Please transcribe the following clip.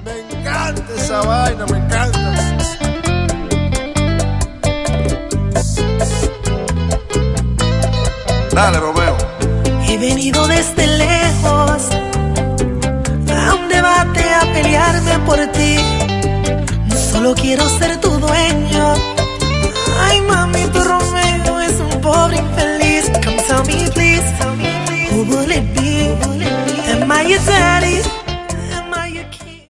Me encanta esa vaina, me encanta. Dale, Romeo. He venido desde lejos